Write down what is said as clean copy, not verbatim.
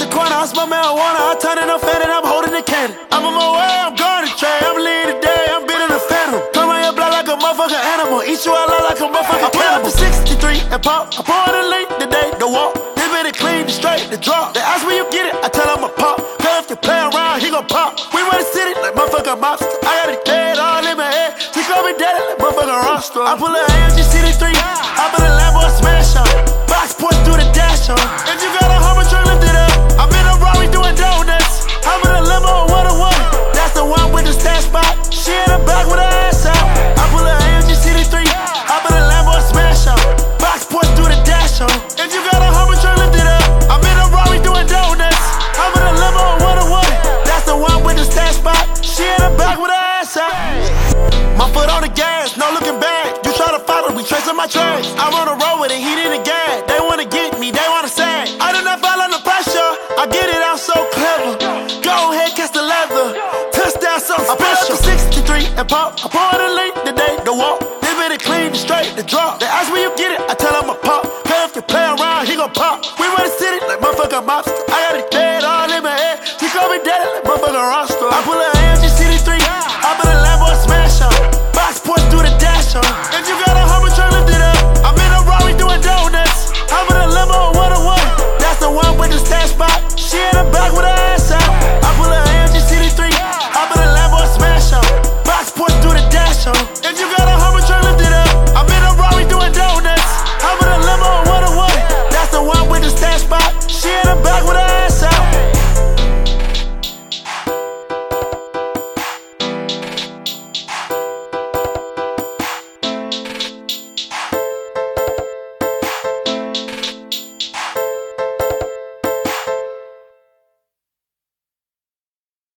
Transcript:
corner, I smoke marijuana. I turn it up fat and I'm holding the cannon. I'm on my way, I'm going to trade. I'm leading today, I'm beating the phantom. Come on your block like a motherfucking animal. Eat you out loud like a motherfucking cannibal. I pull up to 63 and pop. I pour in the link today, the walk. They been it clean, the straight, the drop. They ask where you get it, I tell them a pop. Cause if you play around, he gon' pop. We run the city like motherfucking mobster. I got it dead all in my head. She call me daddy like motherfucking roster. I pull a AMG CD3, I put a Lambo and smash on. Box push through the dash on. If you got a Hummer truck, lift it up. I'm in a Rari doing donuts. I'm in a limo, one-on-one. That's the one with the stash spot. She in the back with her ass out. I pull a AMG CD3, I put a Lambo and smash on. Box push through the dash on. If you got a Hummer truck, lift it up. I'm in a Rari doing donuts. I'm in a limo, one-on-one. That's the one with the stash spot. She in the back with her ass out. My foot on the gas, no looking back. You try to follow me, tracing my tracks. I'm on the road with it, heat in the gas. They wanna get me, they wanna sag. I do not fall under pressure, I get it out so clever. Go ahead, catch the leather. Touchdown, so special. I pull up to 63 and pop. I pour in the link today, the walk. They been it clean, the straight, the drop. They ask where you get it, I tell them a pop. Cause if you play around, he gon' pop. We run the city like motherfucking mobster. I got it dead all in my head. She call me daddy like motherfucking roster. I pull a